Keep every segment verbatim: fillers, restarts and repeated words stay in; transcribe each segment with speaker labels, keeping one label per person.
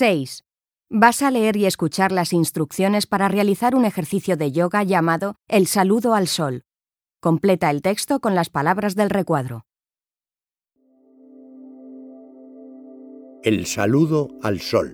Speaker 1: seis. Vas a leer y escuchar las instrucciones para realizar un ejercicio de yoga llamado el saludo al sol. Completa el texto con las palabras del recuadro.
Speaker 2: El saludo al sol.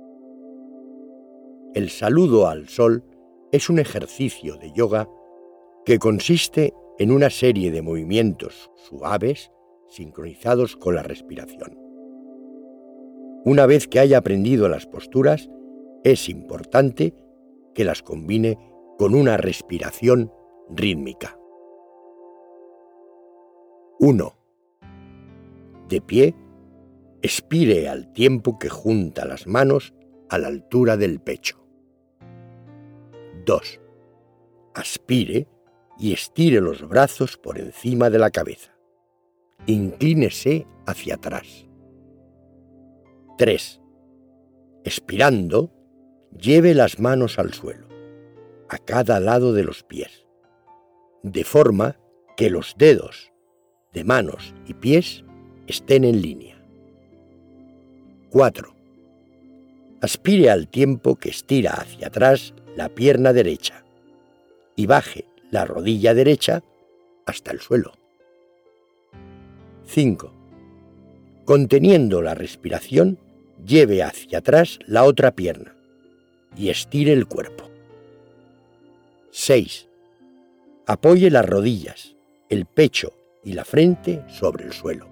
Speaker 2: El saludo al sol es un ejercicio de yoga que consiste en una serie de movimientos suaves sincronizados con la respiración. Una vez que haya aprendido las posturas, es importante que las combine con una respiración rítmica. uno. De pie, expire al tiempo que junta las manos a la altura del pecho. dos. Aspire y estire los brazos por encima de la cabeza. Inclínese hacia atrás. tres. Expirando, lleve las manos al suelo, a cada lado de los pies, de forma que los dedos de manos y pies estén en línea. cuatro. Aspire al tiempo que estira hacia atrás la pierna derecha y baje la rodilla derecha hasta el suelo. cinco. Conteniendo la respiración, lleve hacia atrás la otra pierna y estire el cuerpo. seis. Apoye las rodillas, el pecho y la frente sobre el suelo.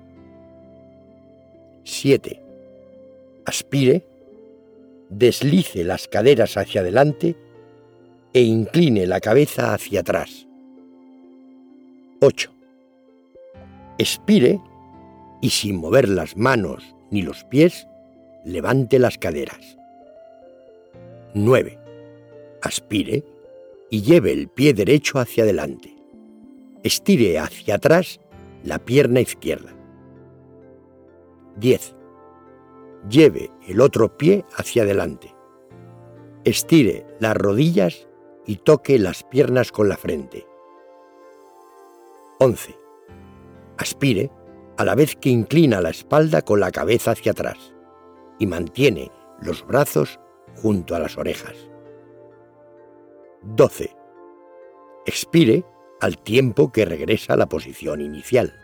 Speaker 2: siete. Aspire, deslice las caderas hacia adelante e incline la cabeza hacia atrás. ocho. Expire y sin mover las manos ni los pies, levante las caderas. nueve. Aspire y lleve el pie derecho hacia adelante. Estire hacia atrás la pierna izquierda. diez. Lleve el otro pie hacia adelante. Estire las rodillas y toque las piernas con la frente. once. Aspire a la vez que inclina la espalda con la cabeza hacia atrás y mantiene los brazos junto a las orejas. doce. Expire al tiempo que regresa a la posición inicial.